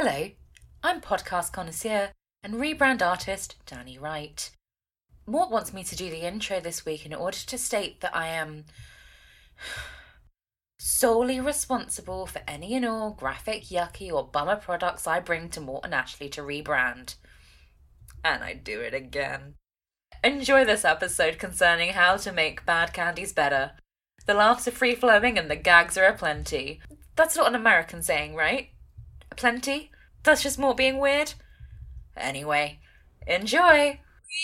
Hello, I'm podcast connoisseur and rebrand artist Danny Wright. Mort wants me to do the intro this week in order to state that I am solely responsible for any and all graphic, yucky or bummer products I bring to Mort and Ashley to rebrand. And I do it again. Enjoy this episode concerning how to make bad candies better. The laughs are free-flowing and the gags are aplenty. That's not an American saying, right? Aplenty? That's just Mort being weird? Anyway, enjoy!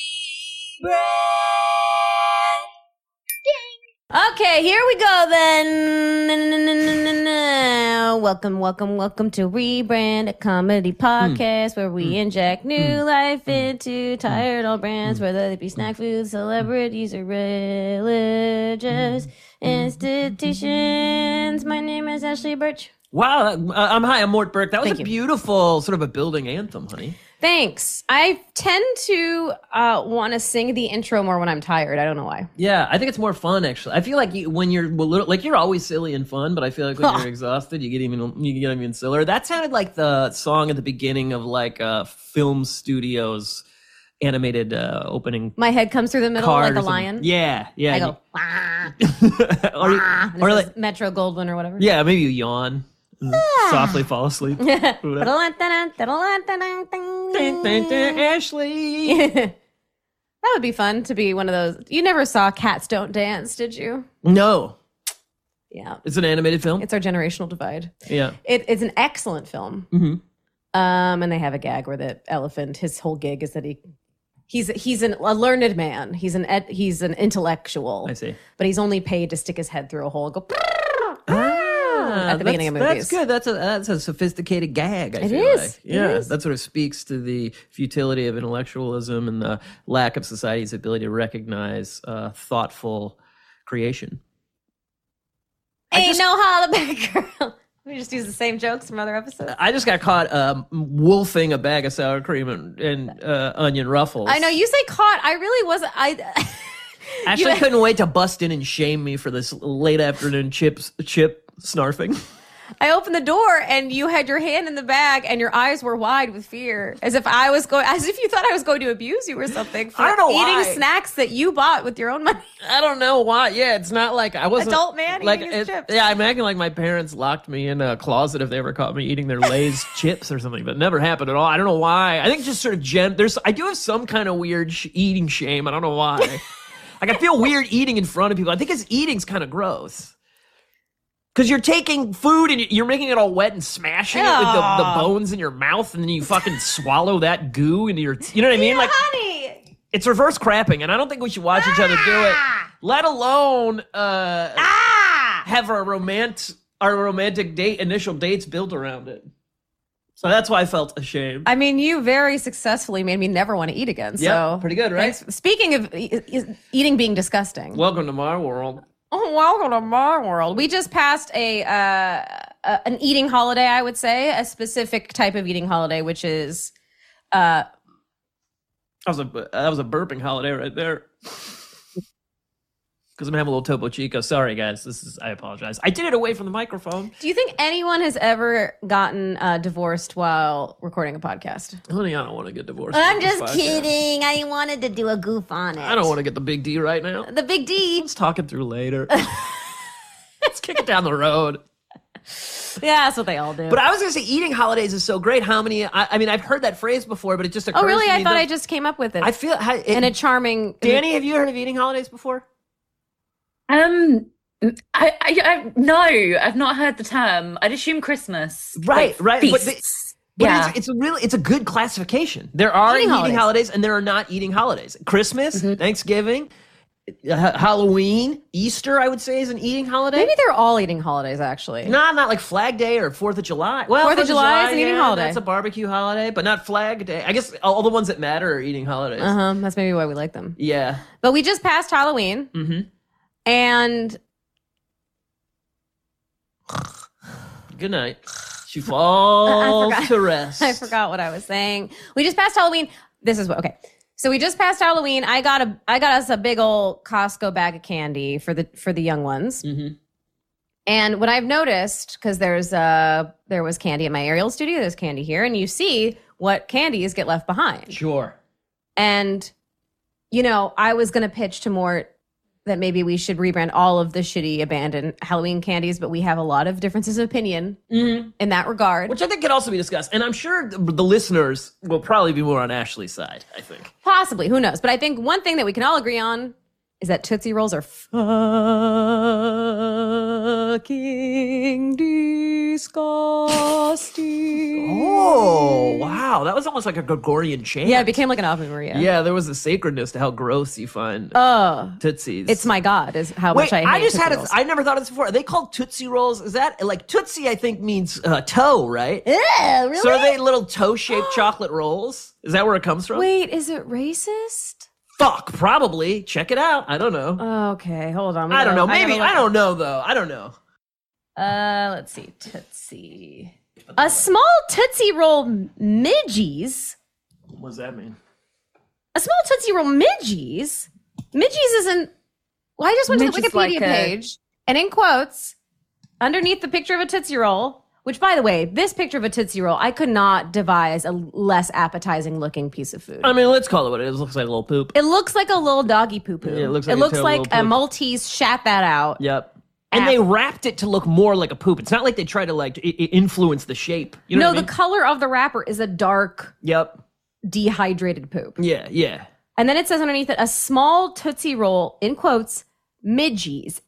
Okay, here we go then. Welcome to Rebrand, a comedy podcast where we inject new life into tired old brands, whether they be snack food, celebrities, or religious institutions. My name is Ashley Birch. Wow, I'm Mort Burke. That was Thank a you. beautiful sort of a building anthem, honey. Thanks. I tend to want to sing the intro more when I'm tired. I don't know why. Yeah, I think it's more fun actually. I feel like when you're a little, like you're always silly and fun, but I feel like when you're exhausted, you get even sillier. That sounded like the song at the beginning of like film studios animated opening. My head comes through the middle like a lion. Yeah. I go, wah, or and or this like is Metro Goldwyn or whatever. yeah, maybe you yawn. And softly fall asleep. Ashley. That would be fun to be one of those. You never saw Cats Don't Dance, did you? No, Yeah. it's an animated film. It's our generational divide. Yeah. It's an excellent film. Mm-hmm. And they have a gag where the elephant, his whole gig is that he's a learned man. He's an intellectual. I see. But he's only paid to stick his head through a hole and go at the beginning of movies. That's good. That's a sophisticated gag. I It feel is. like. It Yeah, is. that sort of speaks to the futility of intellectualism and the lack of society's ability to recognize thoughtful creation. Ain't no hollaback girl. We just use the same jokes from other episodes. I just got caught wolfing a bag of sour cream and onion ruffles. I know you say caught. I really wasn't. Ashley couldn't wait to bust in and shame me for this late afternoon chip snarfing. I opened the door and you had your hand in the bag and your eyes were wide with fear, as if you thought I was going to abuse you or something for I don't know eating why. snacks that you bought with your own money. I don't know why. Yeah, it's not like I wasn't Adult man like eating his chips. Yeah, I'm acting like my parents locked me in a closet if they ever caught me eating their Lay's chips or something, but it never happened at all. I don't know why. I think just sort of I do have some kind of weird eating shame. I don't know why. Like I feel weird eating in front of people. I think his eating's kind of gross. Because you're taking food and you're making it all wet and smashing it with the bones in your mouth, and then you fucking swallow that goo into your. You know what I mean? Yeah, Like honey. it's reverse crapping, and I don't think we should watch each other do it. Let alone have our romantic initial dates built around it. So that's why I felt ashamed. I mean, you very successfully made me never want to eat again. Yeah, So pretty good, right? thanks. Speaking of eating being disgusting. Welcome to my world. Oh, welcome to my world. We just passed an eating holiday, I would say, a specific type of eating holiday, which is That was a burping holiday right there. Because I'm having a little Topo Chico. Sorry, guys. I apologize. I did it away from the microphone. Do you think anyone has ever gotten divorced while recording a podcast? Honey, I don't want to get divorced. I'm on this just podcast. kidding. I wanted to do a goof on it. I don't want to get the big D right now. The big D. Let's talk it through later. Let's kick it down the road. Yeah, that's what they all do. But I was going to say, eating holidays is so great. How many? I mean, I've heard that phrase before, but it just occurs oh, really? to me I thought that- I just came up with it. I feel in a charming... Danny, have you heard of eating holidays before? No, I've not heard the term. I'd assume Christmas. Right. But Feasts. Yeah. it's a good classification. There are Eating eating holidays and there are not eating holidays. Christmas, Thanksgiving, Halloween, Easter, I would say, is an eating holiday. Maybe they're all eating holidays, actually. No, not like Flag Day or 4th of July. Well, 4th of July is an eating holiday. That's a barbecue holiday, but not Flag Day. I guess all the ones that matter are eating holidays. That's maybe why we like them. Yeah. But we just passed Halloween. Mm-hmm. And... Good night. She falls to rest. I forgot what I was saying. We just passed Halloween. This is what, okay. So we just passed Halloween. I got us a big old Costco bag of candy for the young ones. Mm-hmm. And what I've noticed, because there was candy at my aerial studio, there's candy here, and you see what candies get left behind. Sure. And, I was going to pitch to Mort that maybe we should rebrand all of the shitty abandoned Halloween candies, but we have a lot of differences of opinion in that regard. Which I think could also be discussed. And I'm sure the listeners will probably be more on Ashley's side, I think. Possibly, who knows? But I think one thing that we can all agree on is that Tootsie Rolls are fucking disgusting. Oh, wow. That was almost like a Gregorian chant. Yeah, it became like an Ave Maria. Yeah, there was a sacredness to how gross you find Tootsies. It's my God, is how Wait, much I hate Tootsie Rolls. I never thought of this before. Are they called Tootsie Rolls? Is that, like, Tootsie, I think, means toe, right? Yeah, really? So are they little toe-shaped chocolate rolls? Is that where it comes from? Wait, is it racist? Fuck, probably. Check it out. I don't know. Okay, hold on. I don't know. Maybe. I don't know, though. I don't know. Let's see. Tootsie. A small Tootsie Roll midgies. What does that mean? A small Tootsie Roll midgies? Midgies isn't... Well, I just went to the Wikipedia page, and in quotes, underneath the picture of a Tootsie Roll, which, by the way, this picture of a Tootsie Roll, I could not devise a less appetizing looking piece of food. I mean, let's call it what it is. It looks like a little poop. It looks like a little doggy poo-poo. Yeah, it looks like a Maltese shat that out. Yep. And they wrapped it to look more like a poop. It's not like they try to like influence the shape. You know what I mean? The color of the wrapper is a dark, dehydrated poop. Yeah, yeah. And then it says underneath it, a small Tootsie Roll, in quotes, midgies,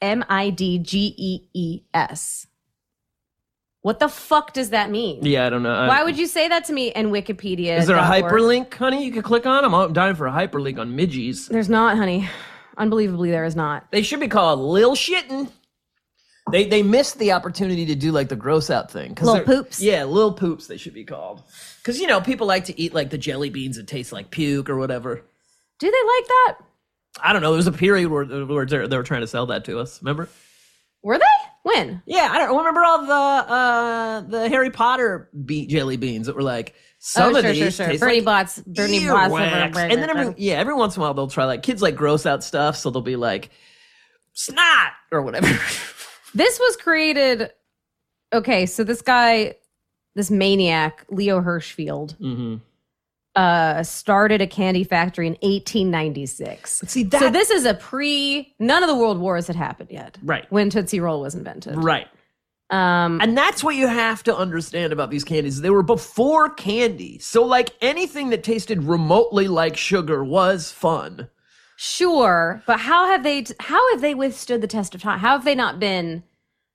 midgees. What the fuck does that mean? Yeah, I don't know. Why would you say that to me in Wikipedia? Is there a hyperlink, honey, you could click on? I'm dying for a hyperlink on midgies. There's not, honey. Unbelievably, there is not. They should be called Lil Shittin'. They missed the opportunity to do like the gross out thing. Lil Poops? Yeah, Lil Poops they should be called. Because, people like to eat like the jelly beans that taste like puke or whatever. Do they like that? I don't know. There was a period where they were trying to sell that to us. Remember? Were they? When? Yeah, I don't remember all the Harry Potter jelly beans that were like some of these taste Bernie like Bott's earwax. And then every once in a while they'll try like kids like gross out stuff, so they'll be like snot or whatever. This was created. Okay, so this guy, this maniac, Leo Hirschfield, started a candy factory in 1896. See, so this is none of the world wars had happened yet. Right. When Tootsie Roll was invented. Right. And that's what you have to understand about these candies. They were before candy. So like anything that tasted remotely like sugar was fun. Sure, but how have they withstood the test of time? How have they not been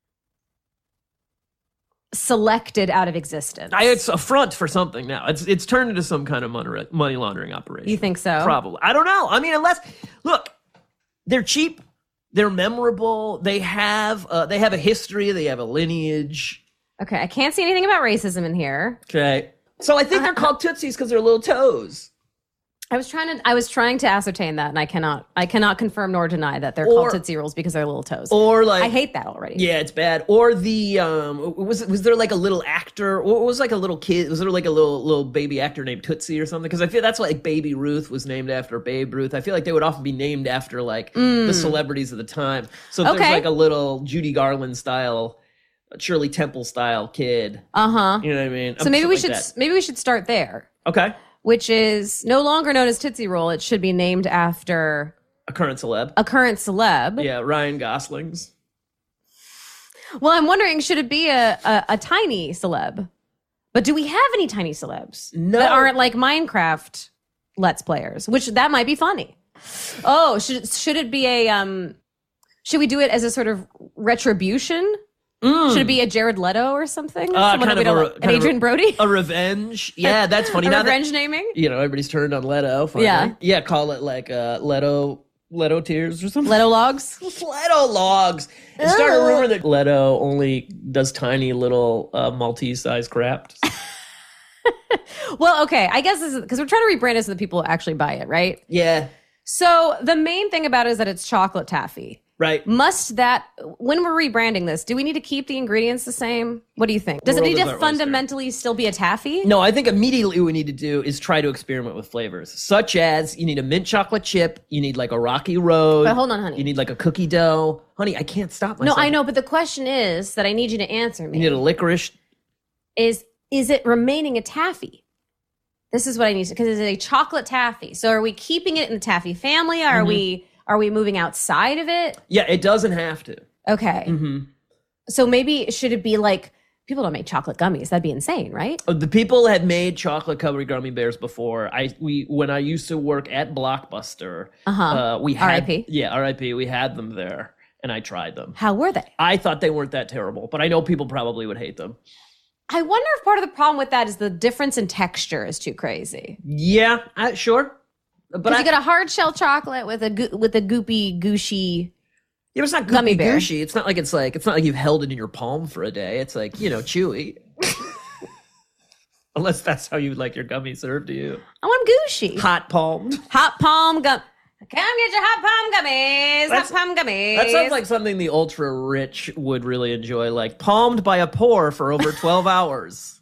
selected out of existence? It's a front for something now. It's turned into some kind of money laundering operation. You think so? Probably. I don't know. I mean, look, they're cheap, they're memorable, they have a history, they have a lineage. Okay, I can't see anything about racism in here. Okay, so I think they're called Tootsies because they're little toes. I was trying to ascertain that, and I cannot confirm nor deny that they're called Tootsie Rolls because they're little toes. Or like I hate that already. Yeah, it's bad. Or the was there like a little actor? Or was like a little kid? Was there like a little baby actor named Tootsie or something? Because I feel that's why like Baby Ruth was named after Babe Ruth. I feel like they would often be named after like the celebrities of the time. So if there's like a little Judy Garland style, Shirley Temple style kid. You know what I mean? So maybe we should start there. Okay. Which is no longer known as Tootsie Roll. It should be named after a current celeb. Yeah, Ryan Gosling's. Well, I'm wondering, should it be a tiny celeb? But do we have any tiny celebs that aren't like Minecraft Let's Players? Which that might be funny. Oh, should it be a should we do it as a sort of retribution? Should it be a Jared Leto or something? An Adrian Brody? A revenge? Yeah, that's funny. Revenge naming? Everybody's turned on Leto. Finally. Yeah, call it like Leto tears or something. Leto logs? Leto logs. And start a rumor that Leto only does tiny little Maltese-sized crap. Well, okay. I guess this is because we're trying to rebrand it so that people actually buy it, right? Yeah. So the main thing about it is that it's chocolate taffy. Right. When we're rebranding this, do we need to keep the ingredients the same? What do you think? Does it World need is to our oyster. fundamentally still be a taffy? No, I think immediately what we need to do is try to experiment with flavors, such as you need a mint chocolate chip, you need like a Rocky Road. But hold on, honey. You need like a cookie dough. Honey, I can't stop No, myself. I know, but the question is that I need you to answer me. You need a licorice. Is it remaining a taffy? This is what I need to, because it's a chocolate taffy. So are we keeping it in the taffy family? Are we moving outside of it? Yeah, it doesn't have to. Okay. Mm-hmm. So maybe should it be like, people don't make chocolate gummies. That'd be insane, right? The people had made chocolate covered gummy bears before. When I used to work at Blockbuster, we had R.I.P.. Yeah, R.I.P. We had them there, and I tried them. How were they? I thought they weren't that terrible, but I know people probably would hate them. I wonder if part of the problem with that is the difference in texture is too crazy. Yeah, sure. But Because you get a hard shell chocolate with a goopy, gushy. yeah, but it's not Gummy goopy bear. gushy. It's not like you've held it in your palm for a day. It's like, chewy. Unless that's how you like your gummy served to you. I want gushy. Hot palmed. Hot palm gum. Come get your hot palm gummies. That's- Hot palm gummies. That sounds like something the ultra rich would really enjoy, like palmed by a pour for over 12 hours.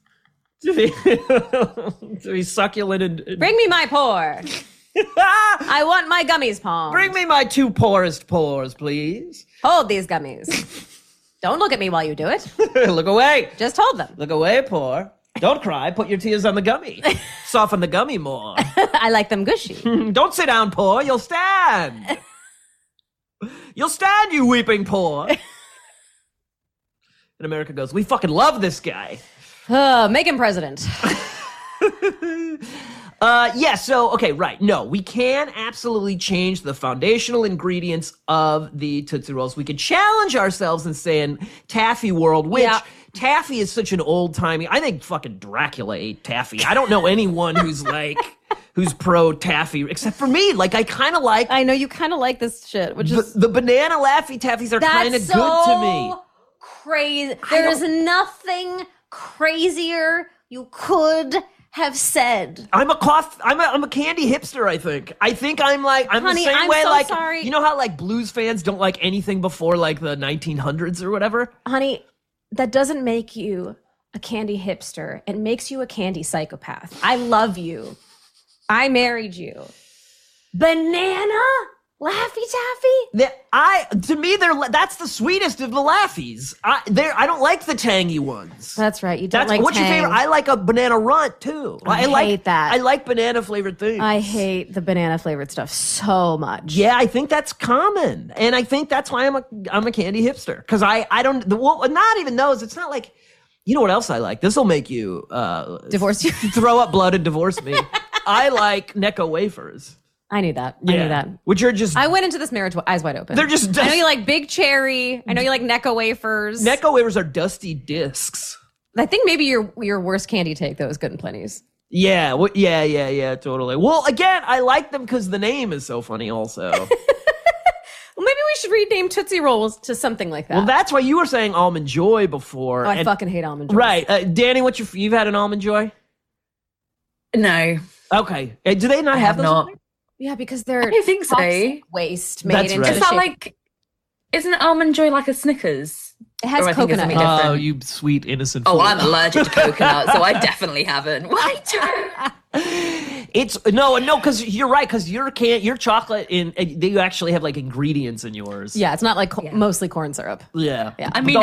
To be succulent and Bring me my pour. I want my gummies palm. Bring me my 2 poorest pours, please. Hold these gummies. Don't look at me while you do it. Look away. Just hold them. Look away, pour. Don't cry. Put your tears on the gummy. Soften the gummy more. I like them gushy. Don't sit down, poor. You'll stand. You'll stand, you weeping poor. And America goes, we fucking love this guy. Make him president. Okay, right. No, we can absolutely change the foundational ingredients of the Tootsie Rolls. We could challenge ourselves and say in Taffy World, which Taffy is such an old-timey. I think fucking Dracula ate Taffy. I don't know anyone who's pro Taffy, except for me. Like, I kind of like I know you kind of like this shit, which is the banana Laffy Taffies are kind of good to me. Crazy. There is nothing crazier you could have said. I'm a candy hipster, I think. I'm Honey, the same I'm way, so like, sorry. you know how, like, blues fans don't like anything before, like, the 1900s or whatever? Honey, that doesn't make you a candy hipster. It makes you a candy psychopath. I love you. I married you. Banana Laffy Taffy? That's the sweetest of the Laffies. I don't like the tangy ones. That's right. You don't like what's your Tang. favorite? I like a banana runt too. I like hate that. I like banana flavored things. I hate the banana flavored stuff so much. Yeah, I think that's common, and I think that's why I'm a candy hipster, because I don't not even those. It's not like, you know what else I like? This will make you Divorce you? throw up blood and divorce me. I like Necco wafers. I knew that. I knew that. Which are just I went into this marriage eyes wide open. They're just I know you like Big Cherry. I know you like Necco wafers. Necco wafers are dusty discs. I think maybe your worst candy take though is Good and Plenty's. Yeah, yeah, totally. Well, again, I like them because the name is so funny also. Well, maybe we should rename Tootsie Rolls to something like that. Well, that's why you were saying Almond Joy before. Oh, I fucking hate Almond Joy. Right. Danny, you've had an Almond Joy? No, Okay. Do they not I have have those? not. Yeah, because they're I don't think so. toxic waste made That's into right. Is the that shape. like? Isn't Almond Joy like a Snickers? It has or I think it's coconut. something in it. different. Oh, you sweet innocent. Oh, fool. I'm allergic to coconut, so I definitely haven't. Why? It's no, because you're right. Because your chocolate they actually have like ingredients in yours. Yeah, it's not like mostly corn syrup. Yeah. I mean,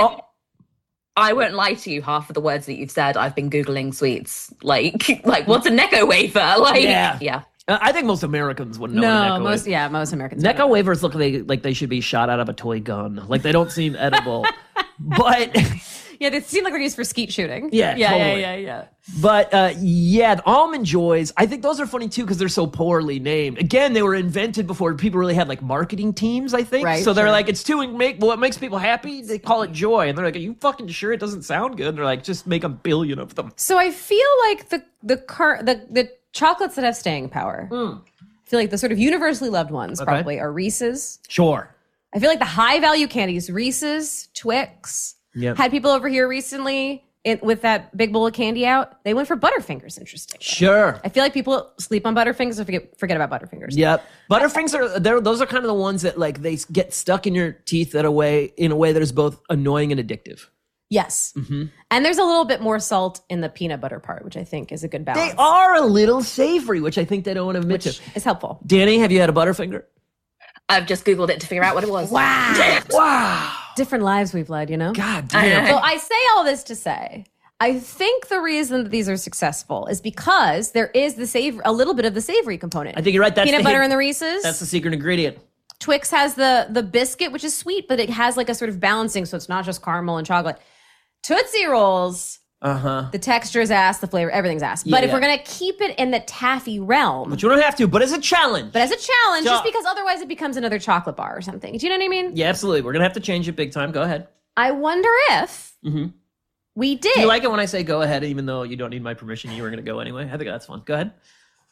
I won't lie to you. Half of the words that you've said, I've been googling sweets. Like what's a Necco wafer? Like, yeah. I think most Americans wouldn't know. what a Necco is. Most Americans. Necco wafers look like they should be shot out of a toy gun. Like they don't seem edible. But Yeah, they seem like they're used for skeet shooting. Yeah, totally. Yeah. But the Almond Joys, I think those are funny too because they're so poorly named. Again, they were invented before people really had like marketing teams, I think. Right, so they're sure. like, it's what makes people happy? They call it joy. And they're like, are you fucking sure it doesn't sound good? And they're like, just make a billion of them. So I feel like the chocolates that have staying power. I feel like the sort of universally loved ones probably are Reese's. Sure. I feel like the high value candies, Reese's, Twix. Yep. Had people over here recently with that big bowl of candy out, they went for Butterfingers. Interesting. Sure. I feel like people sleep on Butterfingers and forget about Butterfingers. Yep. Butterfingers those are kind of the ones that like they get stuck in your teeth in a way that is both annoying and addictive. Yes. Mm-hmm. And there's a little bit more salt in the peanut butter part, which I think is a good balance. They are a little savory, which I think they don't want to admit which to. is helpful. Danny, have you had a Butterfinger? I've just Googled it to figure out what it was. Wow. Different lives we've led, you know? God damn. So I say all this to say, I think the reason that these are successful is because there is a little bit of the savory component. I think you're right. That's peanut the butter hint. in the Reese's. That's the secret ingredient. Twix has the biscuit, which is sweet, but it has like a sort of balancing, so it's not just caramel and chocolate. Tootsie Rolls, the texture is ass, the flavor, everything's ass. But if we're going to keep it in the taffy realm. But you don't have to, but as a challenge. Just because otherwise it becomes another chocolate bar or something. Do you know what I mean? Yeah, absolutely. We're going to have to change it big time. Go ahead. I wonder if we did. Do you like it when I say go ahead, even though you don't need my permission? You were going to go anyway. I think that's fun. Go ahead.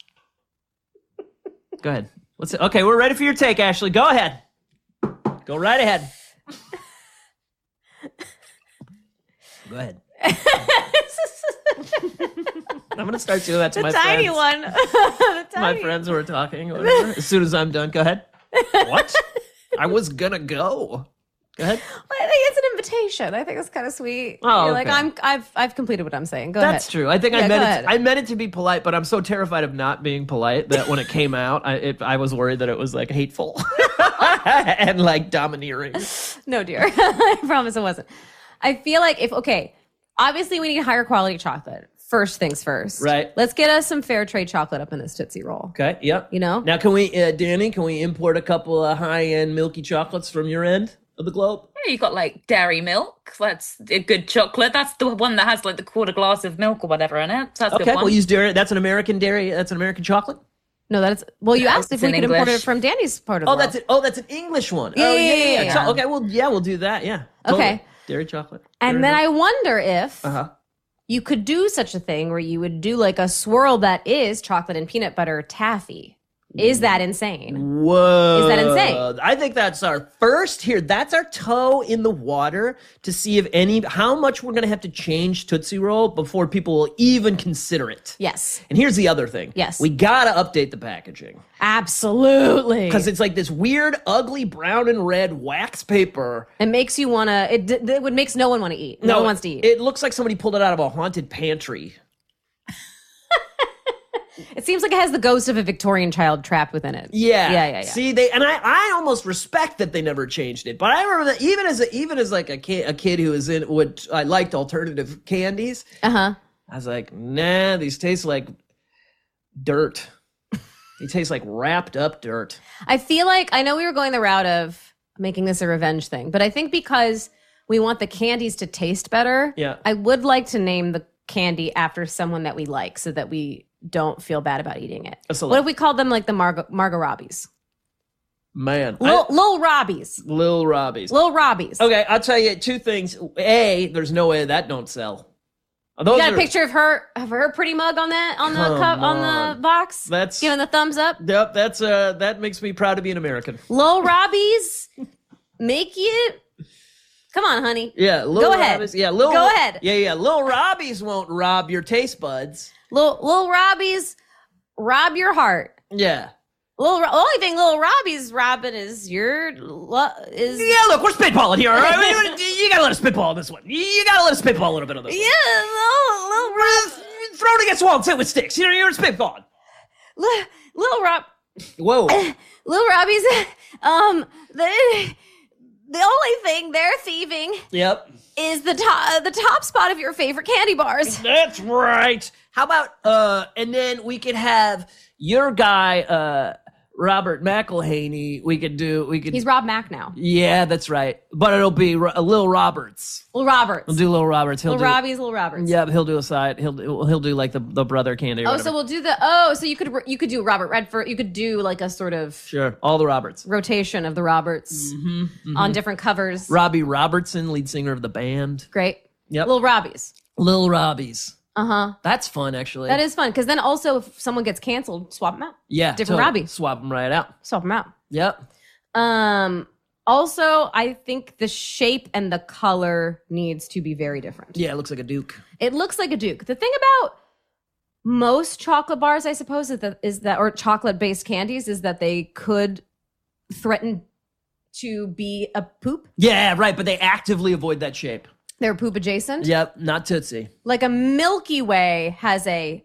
Go ahead. Okay, we're ready for your take, Ashley. Go ahead. Go right ahead. Go ahead. I'm going to start doing that to my tiny friends. one. The tiny My friends who are talking or whatever. As soon as I'm done, go ahead. What? I was going to go. Go ahead. I think it's an invitation. I think it's kind of sweet. Oh, You're like, okay. I've completed what I'm saying. Go ahead. That's true. I think Yeah, I go meant ahead. it. I meant it to be polite, but I'm so terrified of not being polite that when it came out, I was worried that it was like hateful and like domineering. No, dear. I promise it wasn't. I feel like obviously we need higher quality chocolate. First things first. Right. Let's get us some fair trade chocolate up in this Tootsie Roll. Okay. Yep. You know? Now, can we, Danny? Can we import a couple of high-end milky chocolates from your end of the globe? You got like dairy milk. That's a good chocolate. That's the one that has like the quarter glass of milk or whatever in it. So that's a Okay. good one. We'll use dairy. That's an American dairy. That's an American chocolate. No, you asked if it's we in could import it English. from Danny's part of the Oh, world. that's it. Oh, that's an English one. Yeah, Oh, yeah. So, okay. Well, yeah, we'll do that. Yeah. Totally. Okay. Dairy chocolate. And then I wonder if Uh-huh. you could do such a thing where you would do like a swirl that is chocolate and peanut butter taffy. Is that insane? Whoa. Is that insane? I think that's our first here. That's our toe in the water to see how much we're going to have to change Tootsie Roll before people will even consider it. Yes. And here's the other thing. Yes. We got to update the packaging. Absolutely. Because it's like this weird, ugly brown and red wax paper. It makes you want to, it makes no one want to eat. No one wants to eat. It looks like somebody pulled it out of a haunted pantry. It seems like it has the ghost of a Victorian child trapped within it. Yeah. Yeah. See, I almost respect that they never changed it. But I remember that even as like a kid who was in what I liked alternative candies. Uh-huh. I was like, nah, these taste like dirt. They taste like wrapped up dirt. I feel like, I know we were going the route of making this a revenge thing, but I think because we want the candies to taste better, Yeah. I would like to name the candy after someone that we like so that we don't feel bad about eating it. A celeb. What if we called them like the Margot Robbies? Man. Lil Robbies. Lil Robbies. Lil Robbies. Okay, I'll tell you two things. A, there's no way that don't sell. Those You got a are- picture of her pretty mug on that on the cup Come on on. the box? That's- giving the thumbs up. Yep, that makes me proud to be an American. Lil Robbies make you come on, honey. Yeah, Lil Go ahead. Robbies. Yeah, Go ahead. Yeah. Lil Robbies won't rob your taste buds. Lil Robbies rob your heart. Yeah. Only thing Lil Robbie's robbing is Yeah, look, we're spitballing here. All right? You gotta let us spitball on this one. You gotta let us spitball a little bit on this one. yeah, Lil Rob. Throw it against the wall and sit with sticks. You're spitballing. Lil Rob. Whoa. Lil Robbie's. The only thing they're thieving Yep. is the top spot of your favorite candy bars. That's right. How about and then we could have your guy Robert McElhaney. He's Rob Mack now. Yeah, that's right. But it'll be Lil Roberts. Lil Roberts. We'll do Lil Roberts. Lil Robbie's Lil Roberts. Yeah, he'll do a side. He'll do like the brother candy. Or Oh, whatever. so we'll do so you could do Robert Redford. You could do like a sort of Sure, all the Roberts. rotation of the Roberts on different covers. Robbie Robertson, lead singer of the band. Great. Yep. Lil Robbies. Lil Robbies. Uh-huh. That's fun, actually. That is fun because then also if someone gets canceled, swap them out. Yeah, different totally. Robbie. Swap them right out. Swap them out. Yep. Also, I think the shape and the color needs to be very different. Yeah, it looks like a Duke. It looks like a Duke. The thing about most chocolate bars, I suppose, is that or chocolate-based candies is that they could threaten to be a poop. Yeah, right, but they actively avoid that shape. They're poop adjacent. Yep, not Tootsie. Like a Milky Way has a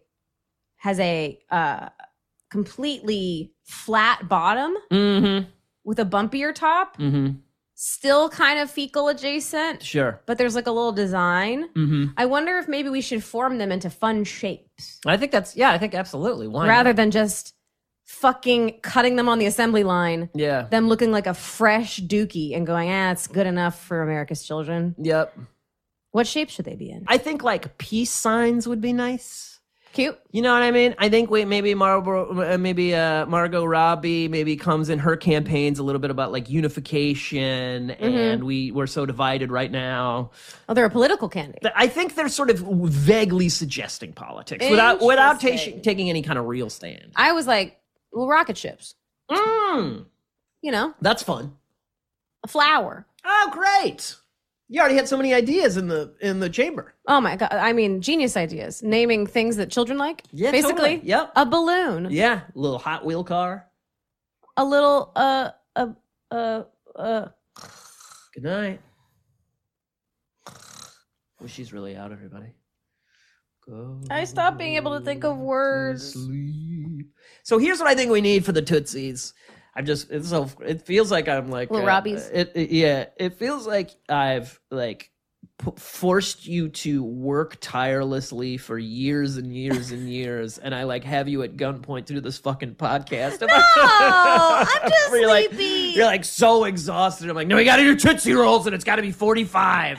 completely flat bottom Mm-hmm. with a bumpier top. Mm-hmm. Still kind of fecal adjacent. Sure. But there's like a little design. Mm-hmm. I wonder if maybe we should form them into fun shapes I think absolutely. Why rather not? than just fucking cutting them on the assembly line. Yeah. Them looking like a fresh dookie and going, it's good enough for America's children. Yep. What shape should they be in? I think like peace signs would be nice. Cute. You know what I mean? I think Margot Robbie maybe comes in her campaigns a little bit about like unification, and we're so divided right now. Oh, they're a political candidate. I think they're sort of vaguely suggesting politics without taking any kind of real stand. I was like, well, rocket ships. Mm, You know, that's fun. a flower. Oh, great! You already had so many ideas in the chamber. Oh my God. I mean, genius ideas. Naming things that children like. Yeah, basically. totally. Yep. A balloon. Yeah, a little Hot Wheel car. A little, Good night. Well, she's really out, everybody. Go I stopped being able to think of words. sleep. So here's what I think we need for the Tootsies. It feels like I'm like Little Robbies. It feels like I've like forced you to work tirelessly for years and years and years, and I like have you at gunpoint to do this fucking podcast. No, I'm just Where sleepy. you're like so exhausted. I'm like, no, we got to do Tootsie Rolls, and it's got to be 45.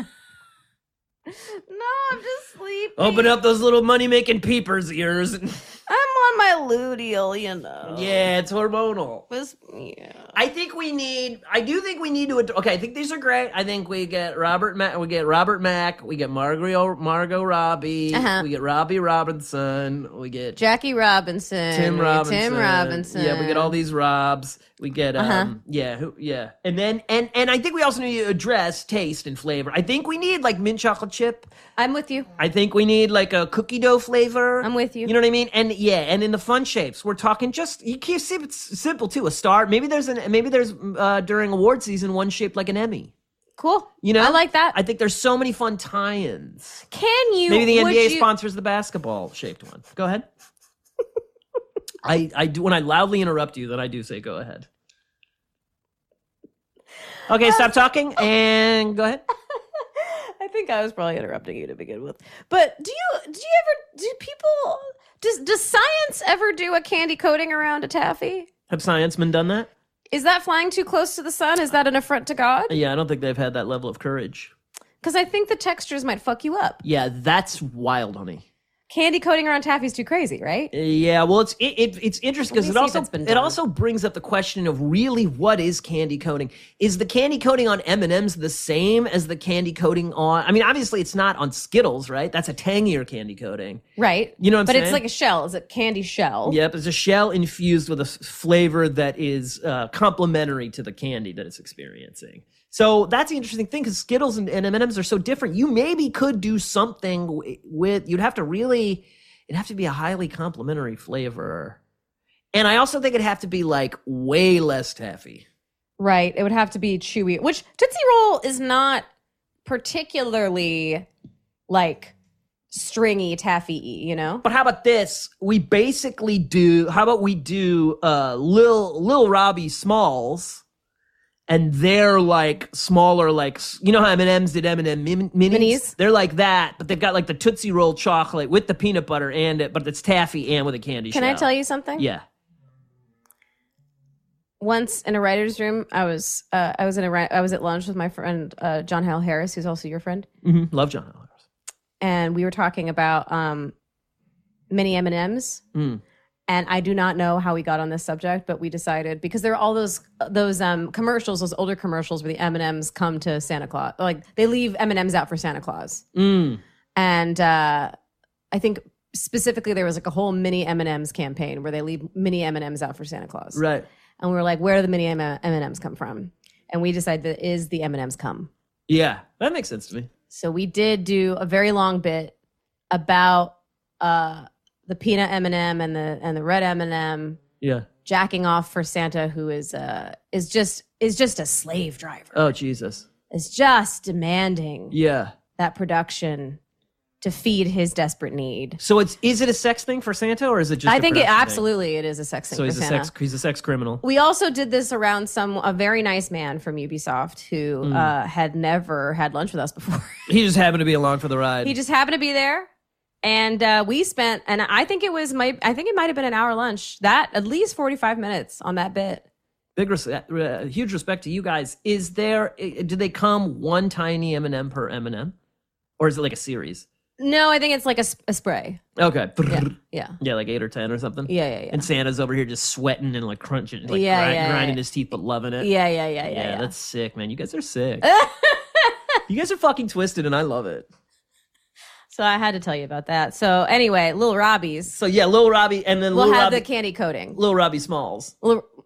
No, I'm just sleepy. Open up those little money making peepers ears. I'm on my luteal, you know. Yeah, it's hormonal. Yeah. I do think we need to. Okay, I think these are great. I think we get Robert Mack, we get Margot Robbie, Uh-huh. we get Robbie Robinson, we get Jackie Robinson. Tim Robinson. Tim Robinson. Yeah, we get all these Robs. We get and then I think we also need to address taste and flavor. I think we need like mint chocolate chip. I'm with you. I think we need like a cookie dough flavor. I'm with you. You know what I mean? And and in the fun shapes, we're talking just you can see it's simple too. A star. Maybe there's during award season one shaped like an Emmy. Cool. You know, I like that. I think there's so many fun tie-ins. Can you? Maybe the would NBA you- sponsors the basketball shaped one. Go ahead. I do when I loudly interrupt you, then I do say go ahead. Okay, stop talking and go ahead. I think I was probably interrupting you to begin with. But does science ever do a candy coating around a taffy? Have sciencemen done that? Is that flying too close to the sun? Is that an affront to God? Yeah, I don't think they've had that level of courage. Because I think the textures might fuck you up. Yeah, that's wild, honey. Candy coating around taffy is too crazy, right? Yeah, well, it's interesting because Let me see if it's been it done. also brings up the question of really what is candy coating? Is the candy coating on M&Ms the same as the candy coating on? I mean, obviously it's not on Skittles, right? That's a tangier candy coating. Right. You know what I'm but saying? it's like a shell. It's a candy shell. Yep, it's a shell infused with a flavor that is complementary to the candy that it's experiencing. So that's the interesting thing because Skittles and M&Ms are so different. You maybe could do something with. It'd have to be a highly complementary flavor, and I also think it'd have to be like way less taffy. Right. It would have to be chewy, which Tootsie Roll is not particularly like stringy taffy-y, you know? But how about this? We basically do. How about we do Lil Robbie Smalls? And they're like smaller, like, you know how M&M's did M&M minis? They're like that, but they've got like the Tootsie Roll chocolate with the peanut butter but it's taffy and with a candy shell. Can I tell you something? Yeah. Once in a writer's room, I was at lunch with my friend John Hale Harris, who's also your friend. Mm-hmm. Love John Hale Harris. And we were talking about mini M&Ms. And I do not know how we got on this subject, but we decided because there are all those commercials, those older commercials where the M&Ms come to Santa Claus, like they leave M&Ms out for Santa Claus. And I think specifically there was like a whole mini M&Ms campaign where they leave mini M&Ms out for Santa Claus. Right. And we were like, where do the mini M&Ms come from? and we decided that is the M&Ms come. Yeah, that makes sense to me. So we did do a very long bit about the peanut M&M and the red M&M Yeah. jacking off for Santa, who is just a slave driver. Oh, Jesus. Is just demanding Yeah. that production to feed his desperate need. So is it a sex thing for Santa, or is it just? I think it production thing? absolutely it is a sex thing So for Santa. he's a sex criminal. We also did this around a very nice man from Ubisoft who had never had lunch with us before. He just happened to be along for the ride. He just happened to be there, and we spent. And I think it might have been an hour lunch. That at least 45 minutes on that bit. Huge respect to you guys. Do they come one tiny M&M per M&M, or is it like a series? No, I think it's like a spray. Okay. Yeah. Yeah, like 8 or 10 or something. Yeah. And Santa's over here just sweating and like crunching, like Yeah. grinding his teeth but loving it. Yeah. That's sick, man. You guys are sick. You guys are fucking twisted, and I love it. So I had to tell you about that. So anyway, Little Robbie's. So yeah, Lil Robbie, and then We'll Lil have Robbie, the candy coating. Lil Robbie Smalls.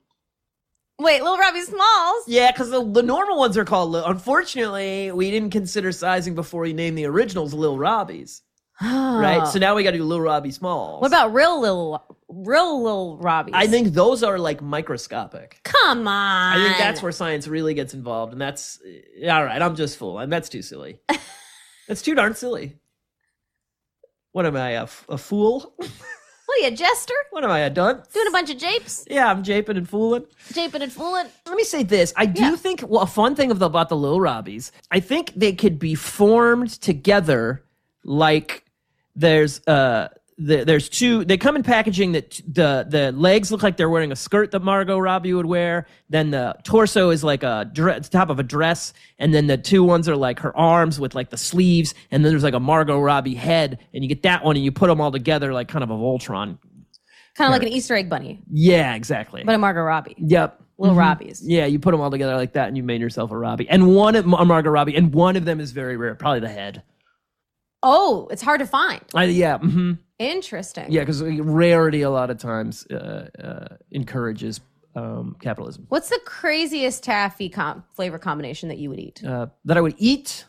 Little Robbie Smalls? Yeah, because the normal ones are called unfortunately, we didn't consider sizing before we named the originals Lil Robbies. Right? So now we got to do Lil Robbie Smalls. What about real Little Robbies? I think those are like microscopic. Come on. I think that's where science really gets involved, and that's all right. I'm just fooling. That's too silly. That's too darn silly. What am I, a fool? What are you, jester? What am I, a dunce? Doing a bunch of japes? Yeah, I'm japing and fooling. Japing and fooling? Let me say this. I do think a fun thing about the Lil Robbies, I think they could be formed together like there's two. They come in packaging that the legs look like they're wearing a skirt that Margot Robbie would wear. Then the torso is like top of a dress, and then the two ones are like her arms with like the sleeves, and then there's like a Margot Robbie head, and you get that one, and you put them all together like kind of a Voltron. Kind of like an Easter egg bunny, Yeah, exactly. but a Margot Robbie. Yep. Little Robbies. Yeah, you put them all together like that, and you made yourself a Robbie, and a Margot Robbie, and one of them is very rare, probably the head. Oh, it's hard to find. Yeah. Mm-hmm. Interesting. Yeah, because rarity a lot of times encourages capitalism. What's the craziest taffy flavor combination that you would eat? That I would eat.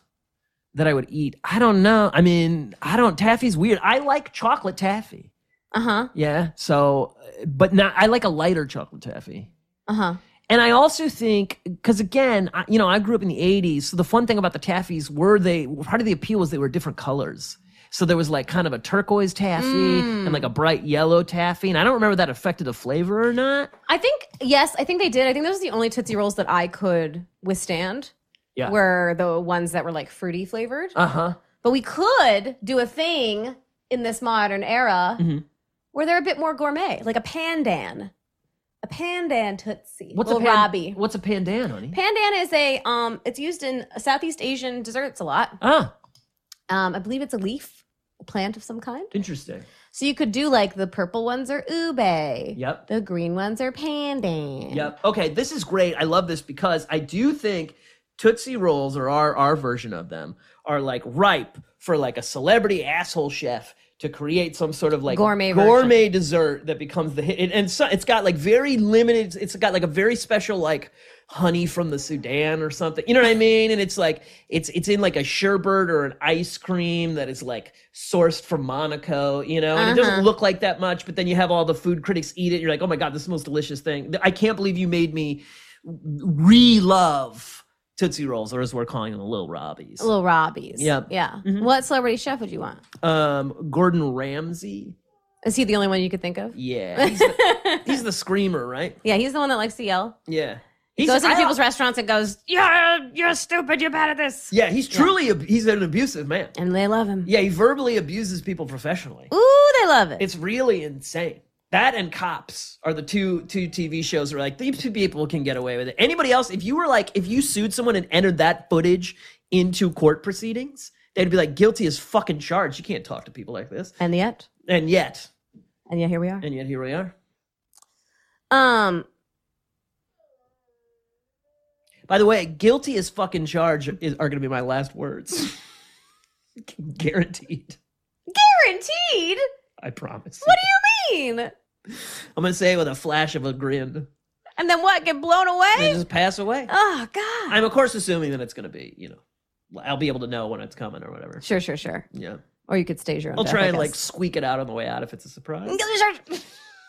I don't know. I mean, taffy's weird. I like chocolate taffy. Uh-huh. Yeah. So, I like a lighter chocolate taffy. Uh-huh. And I also think, because again, I grew up in the 80s, so the fun thing about the taffies part of the appeal was they were different colors. So there was like kind of a turquoise taffy and like a bright yellow taffy. And I don't remember that affected the flavor or not. I think they did. I think those are the only Tootsie Rolls that I could withstand. Yeah. Were the ones that were like fruity flavored. Uh-huh. But we could do a thing in this modern era where they're a bit more gourmet, like a pandan. A pandan Tootsie. Little Robbie. What's a pandan, honey? Pandan is it's used in Southeast Asian desserts a lot. Ah, I believe it's a leaf, a plant of some kind. interesting. So you could do like the purple ones are ube. Yep. The green ones are pandan. Yep. Okay, this is great. I love this because I do think Tootsie Rolls, or our version of them, are like ripe for like a celebrity asshole chef to create some sort of like gourmet dessert that becomes the hit. And so it's got like very limited, it's got like a very special like honey from the Sudan or something. You know what I mean? And it's like, it's in like a sherbet or an ice cream that is like sourced from Monaco, and it doesn't look like that much, but then you have all the food critics eat it. You're like, oh my God, this is the most delicious thing. I can't believe you made me re-love Tootsie Rolls, or as we're calling them, Little Robbies. Little Robbies. Yep. Yeah. What celebrity chef would you want? Gordon Ramsay. Is he the only one you could think of? Yeah. He's the screamer, right? Yeah, he's the one that likes to yell. Yeah. He goes into people's restaurants and goes, you're stupid, you're bad at this. Yeah, he's truly, he's an abusive man. And they love him. Yeah, he verbally abuses people professionally. Ooh, they love it. It's really insane. That and Cops are the two TV shows where like these two people can get away with it. Anybody else, if you sued someone and entered that footage into court proceedings, they'd be like guilty as fucking charged. You can't talk to people like this. And yet here we are. And yet here we are. By the way, guilty as fucking charged are going to be my last words. Guaranteed. Guaranteed? I promise. What do you mean? I'm going to say it with a flash of a grin. And then what? Get blown They away? just pass away. Oh God. I'm of course assuming that it's going to be, I'll be able to know when it's coming or whatever. Sure. Yeah. Or you could stage your own. I'll death, try I and like guess. squeak it out on the way out if it's a surprise. Get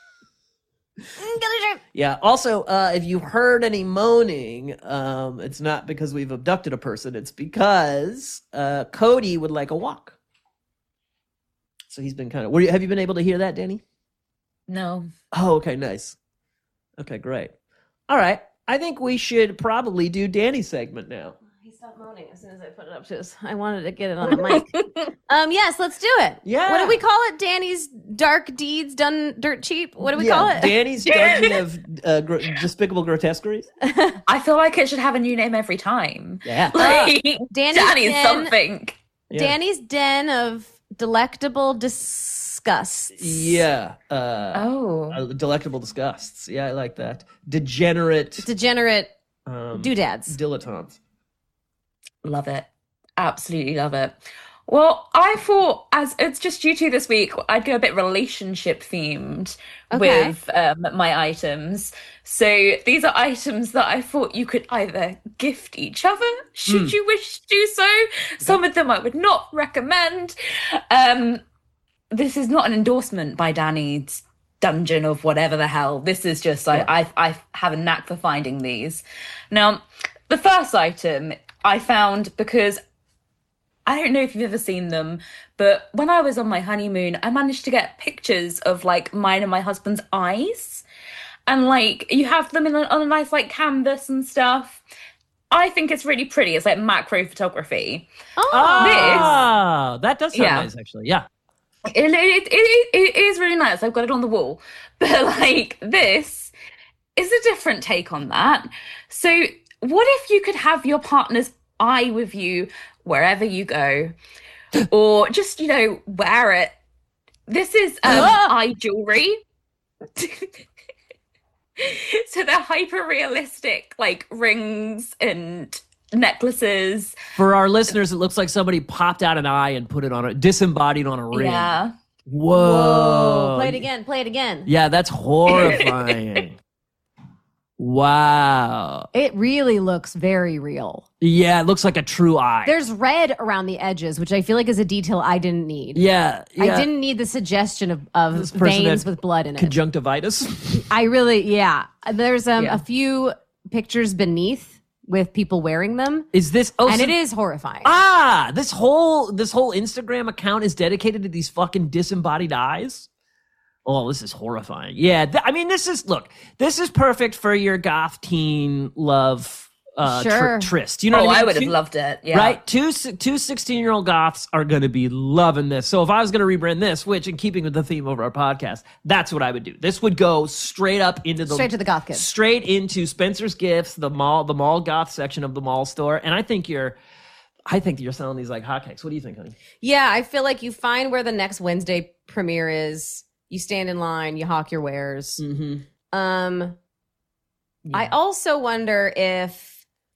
Yeah. Also, if you heard any moaning, it's not because we've abducted a person. It's because Cody would like a walk. So he's been kind of. Have you been able to hear that, Danny? No. Oh, okay, nice. Okay, great. All right. I think we should probably do Danny's segment now. He stopped moaning as soon as I put it up to his. I wanted to get it on the mic. Yes, let's do it. Yeah. What do we call it? Danny's dark deeds done dirt cheap. What do we call it? Danny's Dungeon of Despicable Grotesqueries. I feel like it should have a new name every time. Yeah. Like, Danny's Danny's Den- something. Yeah. Danny's den of delectable disgusts. Yeah. Oh. Delectable disgusts. Yeah, I like that. Degenerate Degenerate um, doodads. dilettantes. Love it. Absolutely love it. Well, I thought as it's just you two this week, I'd go a bit relationship themed Okay. with my items. So these are items that I thought you could either gift each other, should you wish to do so. Some of them I would not recommend. This is not an endorsement by Danny's Dungeon of whatever the hell. This is just I have a knack for finding these. Now, the first item I found because I don't know if you've ever seen them, but when I was on my honeymoon, I managed to get pictures of like mine and my husband's eyes. And like you have them on a nice like canvas and stuff. I think it's really pretty. It's like macro photography. Ah, that does sound Yeah. nice, actually. Yeah. It is really nice. I've got it on the wall. But like this is a different take on that. So what if you could have your partner's eye with you wherever you go? Or just, wear it. This is eye jewelry. So they're hyper realistic, like rings and necklaces. For our listeners, it looks like somebody popped out an eye and put it on disembodied on a ring. Yeah. Whoa. Play it again. Play it again. Yeah, that's horrifying. Wow. It really looks very real. Yeah, it looks like a true eye. There's red around the edges, which I feel like is a detail I didn't need. yeah. I didn't need the suggestion of This person veins had with blood in it. Conjunctivitis. I really, yeah. There's Yeah. a few pictures beneath with people wearing them, Is this? Oh, and so- it is horrifying. This whole Instagram account is dedicated to these fucking disembodied eyes. Oh, this is horrifying. Yeah, this is perfect for your goth teen love Sure. tryst. You know what I mean? I would have loved it. Yeah. Right? Two 16-year-old goths are going to be loving this. So if I was going to rebrand this, which in keeping with the theme of our podcast, that's what I would do. This would go straight up into Straight to the goth kids. Straight into Spencer's Gifts, the mall goth section of the mall store. And I think you're selling these like hotcakes. What do you think, honey? Yeah, I feel like you find where the next Wednesday premiere is. You stand in line, you hawk your wares. Mm-hmm. I also wonder if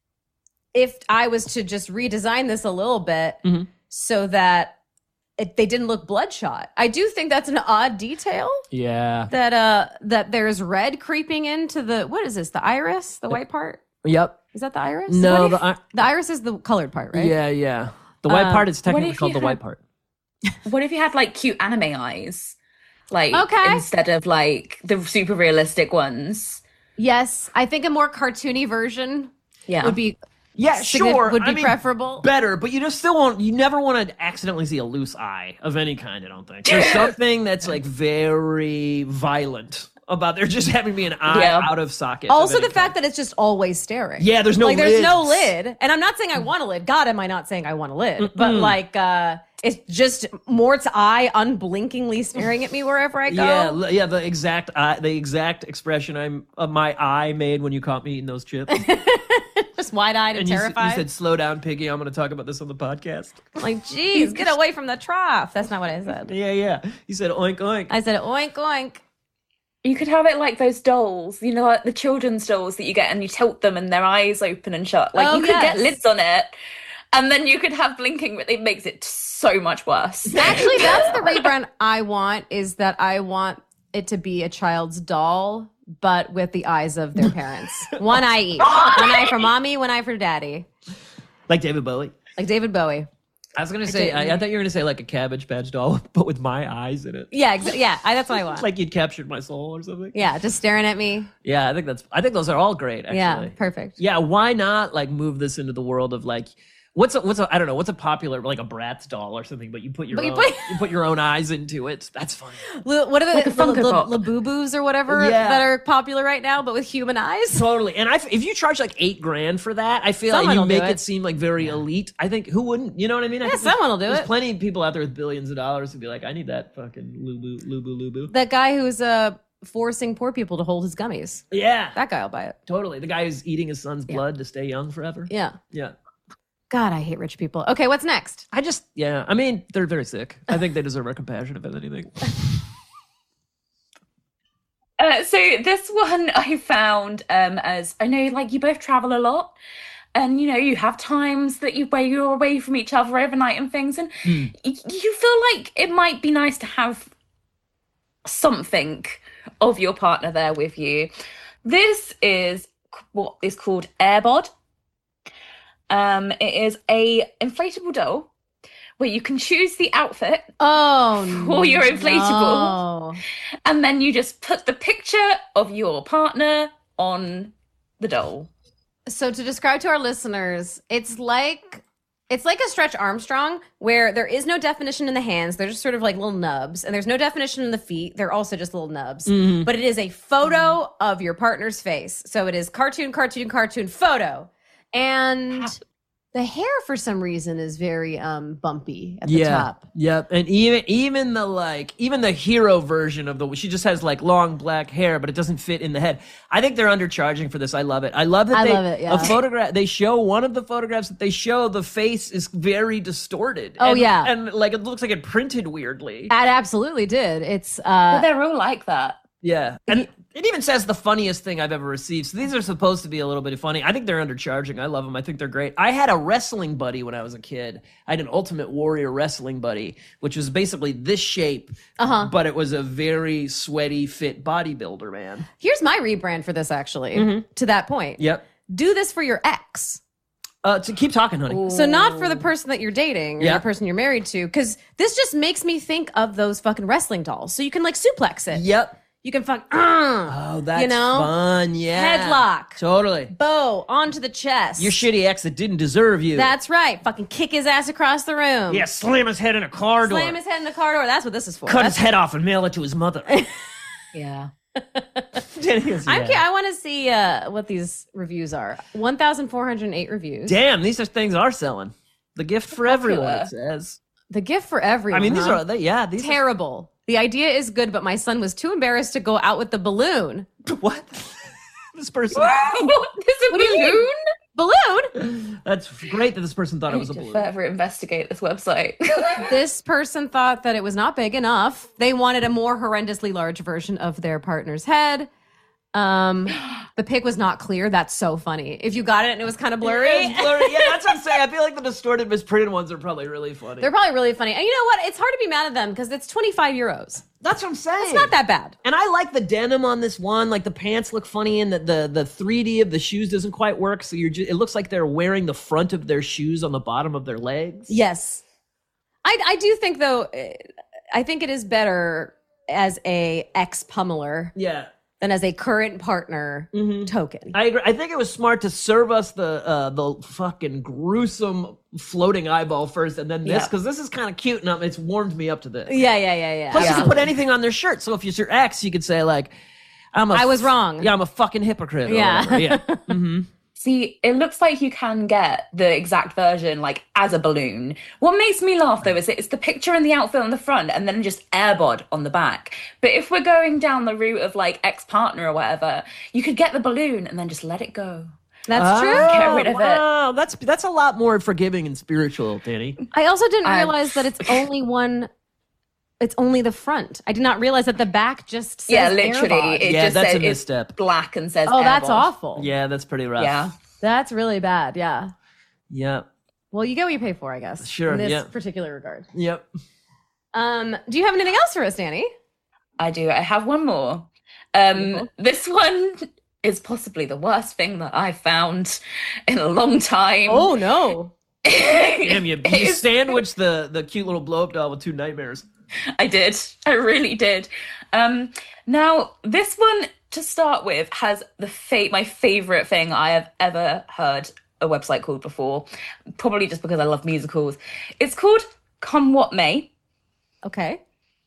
I was to just redesign this a little bit Mhm. so that they didn't look bloodshot. I do think that's an odd detail Yeah. that there's red creeping into what is this? The iris, the white part? Yep. Is that the iris? No, the iris is the colored part, right? Yeah. The white part is technically if called you the white had- part. What if you had like cute anime eyes? Like Okay. instead of like the super realistic ones. Yes, I think a more cartoony version Yeah. would be Yeah, sure. would be I mean, preferable. better, but you never want to accidentally see a loose eye of any kind, I don't think. There's something that's like very violent about there just having to be an eye Yeah. out of socket. Also, the fact that it's just always staring. Yeah, there's no there's no lids. lid, and I'm not saying I want a lid. God, am I not saying I want a lid? But like, it's just Mort's eye unblinkingly staring at me wherever I go. Yeah, the exact expression my eye made when you caught me eating those chips. Just wide-eyed and And you terrified. said, "Slow down, piggy. I'm going to talk about this on the podcast." Like, geez, get away from the trough. That's not what I said. Yeah. You said, "Oink oink." I said, oink, oink. You could have it like those dolls, like the children's dolls that you get and you tilt them and their eyes open and shut. Like Oh, you could get yes. lids on it and then you could have blinking, but it makes it so much worse. Actually, that's the rebrand I want, is that I want it to be a child's doll but with the eyes of their parents. One eye each. One eye for mommy, one eye for daddy. Like David Bowie. Like David Bowie. I was going to say, I thought you were going to say like a Cabbage Patch doll, but with my eyes in it. Yeah, that's what I want. Like you'd captured my soul or something. Yeah, just staring at me. Yeah, I think those are all great, actually. Yeah, perfect. Yeah, why not like move this into the world of like what's a popular like a Bratz doll or something, but you put your you put your own eyes into it. That's funny. What are Like a Funko the Pop. Labubu's or whatever Yeah. that are popular right now, but with human eyes? Totally. And if you charge like $8,000 for that, I feel Someone like you will do make it. it seem like very elite. I think who wouldn't? You know what I mean? I think someone will do there's it. plenty of people out there with billions of dollars who'd be like, I need that fucking lubu. That guy who's forcing poor people to hold his gummies. Yeah. That guy will buy it. Totally. The guy who's eating his son's blood to stay young forever. Yeah. Yeah. God, I hate rich people. Okay, what's next? I mean, they're very sick. I think they deserve our compassion if anything. So this one I found as I know, like you both travel a lot, and you know you have times that where you're away from each other overnight and things, and you feel like it might be nice to have something of your partner there with you. This is what is called Airbod. It is a inflatable doll where you can choose the outfit for your inflatable, no. and then you just put the picture of your partner on the doll. So to describe to our listeners, it's like a Stretch Armstrong where there is no definition in the hands. They're just sort of like little nubs, and there's no definition in the feet. They're also just little nubs. But it is a photo of your partner's face. So it is cartoon photo. And the hair, for some reason, is very bumpy at the top. Yep. And even the hero version of she just has like long black hair, but it doesn't fit in the head. I think they're undercharging for this. I love it. I love that love it, yeah. a photograph. They show one of the photographs that they show the face is very distorted. Oh, and, yeah. and like it looks like it printed weirdly. It absolutely did. It's But they're all like that. Yeah. And it even says the funniest thing I've ever received. So these are supposed to be a little bit funny. I think they're undercharging. I love them. I think they're great. I had a wrestling buddy when I was a kid. I had an Ultimate Warrior wrestling buddy, which was basically this shape, but it was a very sweaty, fit bodybuilder, man. here's my rebrand for this, actually, to that point. Yep. Do this for your ex. To keep talking, honey. So not for the person that you're dating or Yeah. the person you're married to, because this just makes me think of those fucking wrestling dolls. So you can like suplex it. Yep. You can fuck, Oh, that's you know? fun. Yeah. Headlock. Totally. bow onto the chest. Your shitty ex that didn't deserve you. That's right. Fucking kick his ass across the room. Yeah, slam his head in a car door. Slam his head in the car door. That's what this is for. Cut his head off and mail it to his mother. Yeah. I want to see what these reviews are. 1,408 reviews. Damn, these things are selling. The gift for everyone, it says. The gift for everyone. I mean, these huh? are, these terrible. The idea is good, but my son was too embarrassed to go out with the balloon. are, what? This person. There's a balloon? Balloon? That's great that this person thought it was a To balloon. further investigate this website. This person thought that it was not big enough. They wanted a more horrendously large version of their partner's head. The pic was not clear. That's so funny. If you got it and it was kind of blurry. It's blurry. Yeah, that's what I'm saying. I feel like the distorted, misprinted ones are probably really funny. They're probably really funny. And you know what? It's hard to be mad at them because it's 25 euros. That's what I'm saying. It's not that bad. And I like the denim on this one. Like the pants look funny, and the 3D of the shoes doesn't quite work. So it looks like they're wearing the front of their shoes on the bottom of their legs. Yes. I do think, though, I think it is better as a ex-pummeler Yeah. than as a current partner token. I agree. I think it was smart to serve us the fucking gruesome floating eyeball first, and then this, Yeah. because this is kind of cute, and it's warmed me up to this. Yeah. Plus, you can put anything on their shirt. So if it's your ex, you could say like, I was wrong. Yeah, I'm a fucking hypocrite. Or Yeah. whatever. Yeah. See, it looks like you can get the exact version, like, as a balloon. What makes me laugh, though, is it's the picture and the outfit on the front and then just Airbod on the back. But if we're going down the route of, like, ex-partner or whatever, you could get the balloon and then just let it go. That's true. Get rid of it. Wow, that's a lot more forgiving and spiritual, Danny. I also didn't realize that it's only one. It's only the front. I did not realize that the back just says Yeah, literally. Airbod. It Yeah, just that's says a it's misstep. black and says Oh, that's Airbod. awful. Yeah, that's pretty rough. Yeah. That's really bad. Yeah. Yep. Well, you get what you pay for, I guess. Sure, In this yeah. particular regard. Yep. Do you have anything else for us, Danny? I do. I have one more. This one is possibly the worst thing that I've found in a long time. Oh no. Damn, you sandwiched the cute little blow-up doll with 2 nightmares. I did. I really did. Now, this one, to start with, has my favorite thing I have ever heard a website called before. Probably just because I love musicals. It's called Come What May. Okay.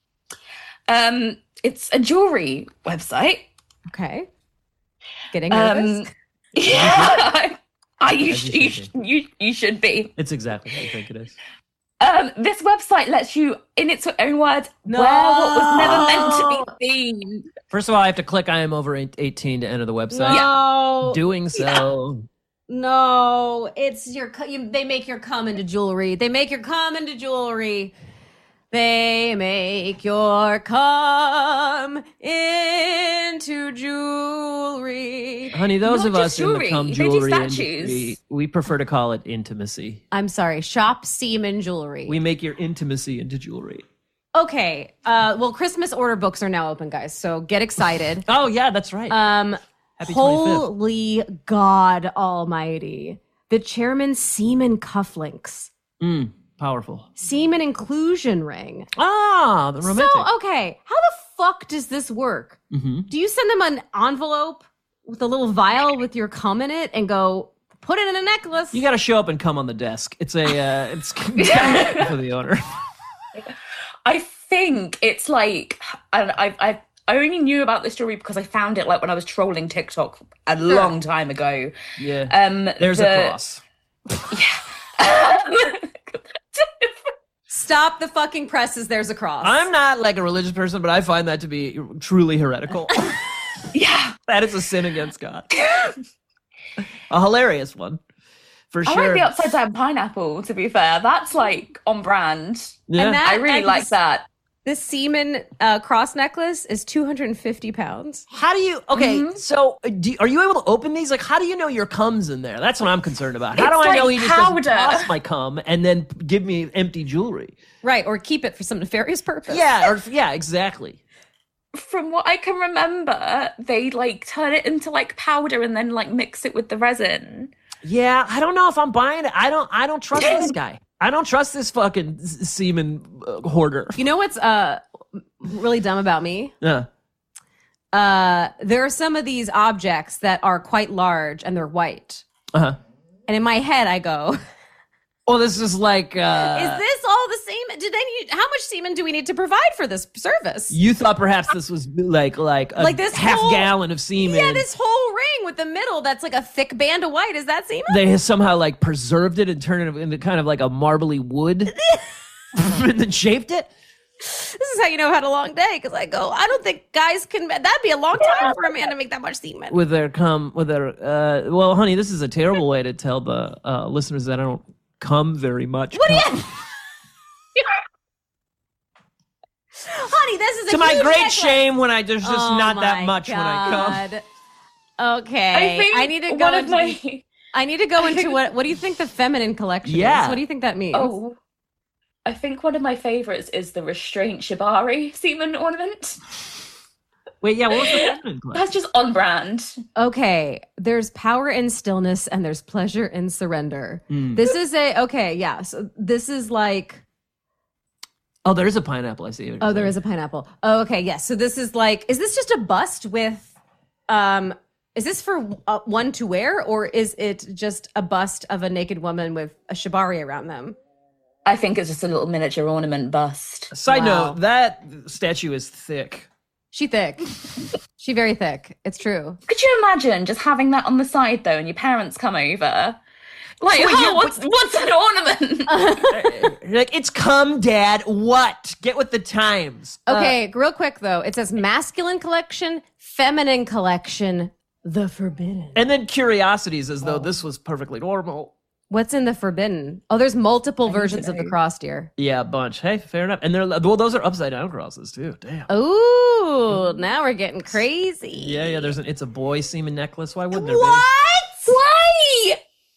It's a jewelry website. Okay. Getting nervous. Yeah. You should be. It's exactly what I think it is. This website lets you, in its own words, wear what was never meant to be seen. First of all, I have to click I am over 18 to enter the website. No. Doing so. No. It's they make your cum into jewelry. They make your cum into jewelry. They make your cum into jewelry. Honey, those Not of just us in the jewelry. cum They do jewelry statues. industry, we prefer to call it intimacy. I'm sorry. Shop semen jewelry. We make your intimacy into jewelry. Okay. Well, Christmas order books are now open, guys. So get excited. Oh, yeah, that's right. Happy 25th. Holy God Almighty! The Chairman's semen cufflinks. Powerful. Semen inclusion ring. Ah, the romantic. So, okay, how the fuck does this work? Mm-hmm. Do you send them an envelope with a little vial with your cum in it and go, put it in a necklace? You got to show up and come on the desk. It's for the owner. I think it's like, and I only knew about this story because I found it like when I was trolling TikTok a long time ago. Yeah. There's a cross. Stop the fucking presses, there's a cross. I'm not like a religious person, but I find that to be truly heretical. Yeah. That is a sin against God. A hilarious one. For I sure. like the upside down pineapple, to be fair. That's like on brand. Yeah. And I really like that. This semen cross necklace is 250 pounds. How do you, so are you able to open these? Like, how do you know your cum's in there? That's what I'm concerned about. How It's do I like know he just powder. doesn't toss my cum and then give me empty jewelry? Right, or keep it for some nefarious purpose. Yeah, exactly. From what I can remember, they like turn it into like powder and then like mix it with the resin. Yeah, I don't know if I'm buying it. I don't trust this guy. I don't trust this fucking semen hoarder. You know what's really dumb about me? Yeah. There are some of these objects that are quite large and they're white. Uh-huh. And in my head, I go, Oh, this is like... is this all the same? How much semen do we need to provide for this service? You thought perhaps this was like this half whole- gallon of semen. Yeah, this whole ring with the middle that's like a thick band of white. Is that semen? They have somehow like preserved it and turned it into kind of like a marbly wood and then shaped it. This is how you know I had a long day, because I go, I don't think guys can. That'd be a long time for a man to make that much semen. Well, honey, this is a terrible way to tell the listeners that I don't come very much. What do you? Honey, this is a to my huge great necklace. shame when there's just Oh not that my much when I come. God. Okay, I need to go into. I need to go into what do you think the feminine collection Yeah. is? What do you think that means? Oh, I think one of my favorites is the restraint shibari semen ornament. Wait, yeah, what was the feminine collection? That's just on brand. Okay, there's power in stillness and there's pleasure in surrender. This is so this is like, Oh, there is a pineapple. I see. there is a pineapple. Oh, okay, yes. So this is like, is this just a bust with, is this for one to wear, or is it just a bust of a naked woman with a shibari around them? I think it's just a little miniature ornament bust. Side Wow. note, that statue is thick. She thick. She very thick. It's true. Could you imagine just having that on the side though, and your parents come over? Like, what's an ornament? You're like, it's cum, Dad. What? Get with the times. Okay, real quick though. It says masculine collection, feminine collection, the forbidden. And then curiosities, as though this was perfectly normal. What's in the forbidden? Oh, there's multiple versions of the cross deer. Yeah, a bunch. Hey, fair enough. And those are upside down crosses too. Damn. Ooh, now we're getting crazy. Yeah. It's a boy semen necklace. Why wouldn't there What? Why?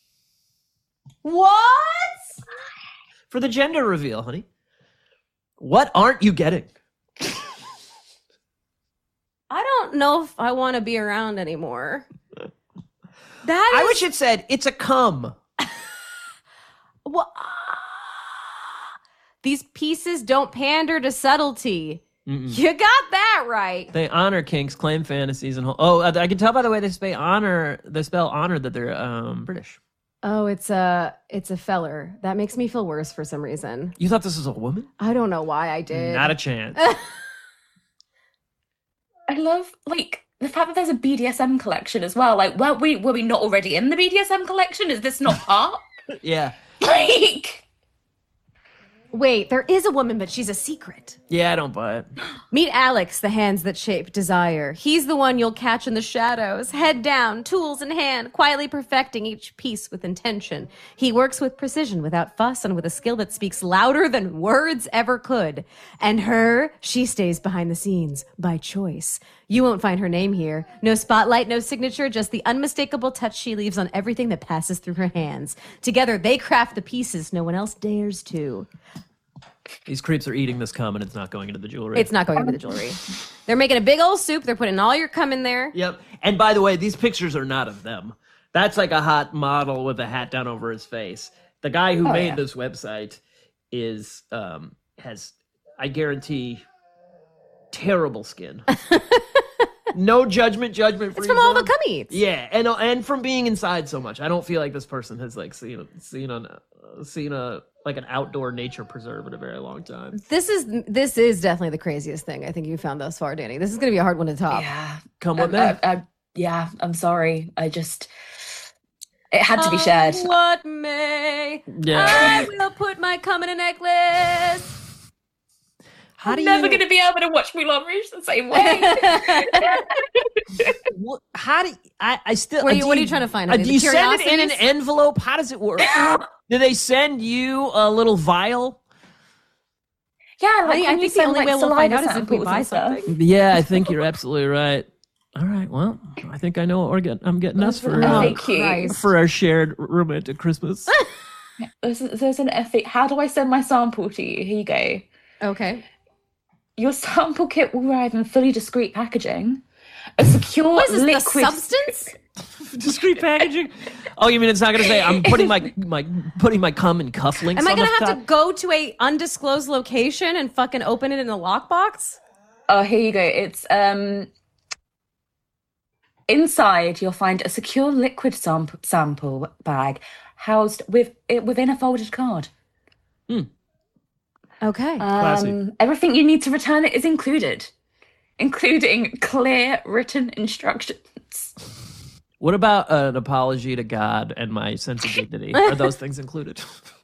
What? For the gender reveal, honey. What aren't you getting? I don't know if I want to be around anymore. I wish it said, it's a cum. Well, these pieces don't pander to subtlety. You got that right. They honor kinks, claim fantasies, and I can tell by the way they spell honor that they're British. Oh, it's a feller. That makes me feel worse for some reason. You thought this was a woman? I don't know why I did. Not a chance. I love like the fact that there's a BDSM collection as well. Like, were we not already in the BDSM collection? Is this not part? Yeah. Like, Wait, there is a woman, but she's a secret. Yeah, I don't buy it. Meet Alex, the hands that shape desire. He's the one you'll catch in the shadows, head down, tools in hand, quietly perfecting each piece with intention. He works with precision, without fuss, and with a skill that speaks louder than words ever could. And her, she stays behind the scenes, by choice. You won't find her name here. No spotlight, no signature, just the unmistakable touch she leaves on everything that passes through her hands. Together, they craft the pieces no one else dares to. These creeps are eating this cum and it's not going into the jewelry. It's not going into the jewelry. They're making a big old soup. They're putting all your cum in there. Yep. And by the way, these pictures are not of them. That's like a hot model with a hat down over his face. The guy who made this website is has, I guarantee, terrible skin. No judgment free. It's from all the cum eats. Yeah, and from being inside so much, I don't feel like this person has like seen a like an outdoor nature preserve in a very long time. This is definitely the craziest thing I think you found thus far, Danny. This is going to be a hard one to top. yeah. Come with me. Yeah, I'm sorry. It had to be shared. What may Yeah. I will put my cum in a necklace. How do I'm never you? going to be able to watch Moulin Rouge the same way. How do I still? What are you trying to find? Do you send it in an Curiosities? envelope? How does it work? Do they send you a little vial? Yeah, like I think the only way we'll find out is if we buy something. Yeah, I think you're absolutely right. All right, well, I think I know what I'm getting us for Thank you. Christ. for our shared romantic Christmas. There's an ethic. How do I send my sample to you? Here you go. Okay. Your sample kit will arrive in fully discreet packaging. A secure What is this, liquid the substance? Discreet packaging. Oh, you mean it's not going to say I'm putting my cum in cufflinks? Am I on going the to have top? to go to a undisclosed location and fucking open it in a lockbox? Oh, here you go. It's inside. You'll find a secure liquid sample bag housed within a folded card. Okay. Classy. Everything you need to return it is included, including clear written instructions. What about an apology to God and my sense of dignity? Are those things included?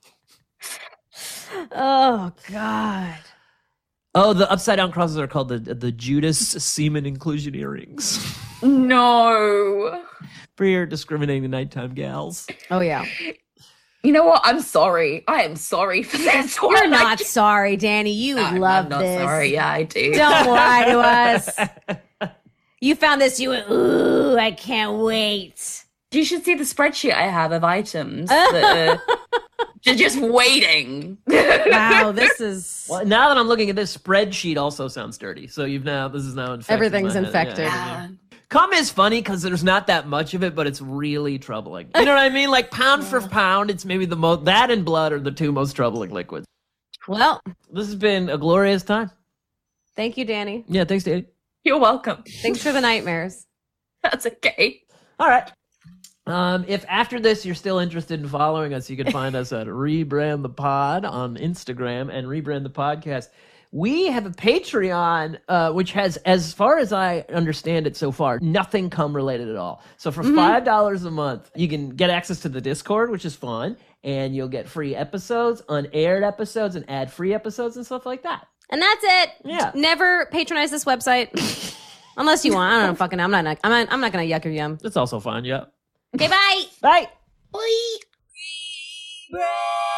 Oh, God. Oh, the upside down crosses are called the Judas semen inclusion earrings No. for your discriminating nighttime gals. Oh, yeah. You know what? I'm sorry. I am sorry for this one. You're not sorry, Danny. You love I'm not this. sorry. Yeah, I do. Don't lie to us. You found this. You went, ooh, I can't wait. You should see the spreadsheet I have of items that are just waiting. Wow, this is... Well, now that I'm looking at this spreadsheet, also sounds dirty. So this is now infected. Everything's my head. infected. Yeah. Cum is funny because there's not that much of it, but it's really troubling. You know what I mean? Like pound for pound, it's maybe the most. That and blood are the two most troubling liquids. Well, This has been a glorious time. thank you, Danny. Yeah, thanks, Danny. You're welcome. Thanks for the nightmares. That's okay. All right. If after this you're still interested in following us, you can find us at Rebrand the Pod on Instagram and Rebrand the Podcast. We have a Patreon, which has, as far as I understand it so far, nothing cum related at all. So for $5 a month, you can get access to the Discord, which is fun, and you'll get free episodes, unaired episodes, and ad-free episodes and stuff like that. And that's it. Yeah. Never patronize this website. Unless you want. I don't know. Fucking, I'm not going to yuck your yum. That's also fun, yeah. Okay, bye. Bye. Bye.